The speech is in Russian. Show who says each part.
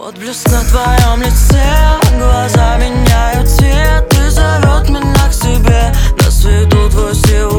Speaker 1: Отблеск на твоем лице, глаза меняют цвет. Ты зовет меня к себе, на свету твой силуэт.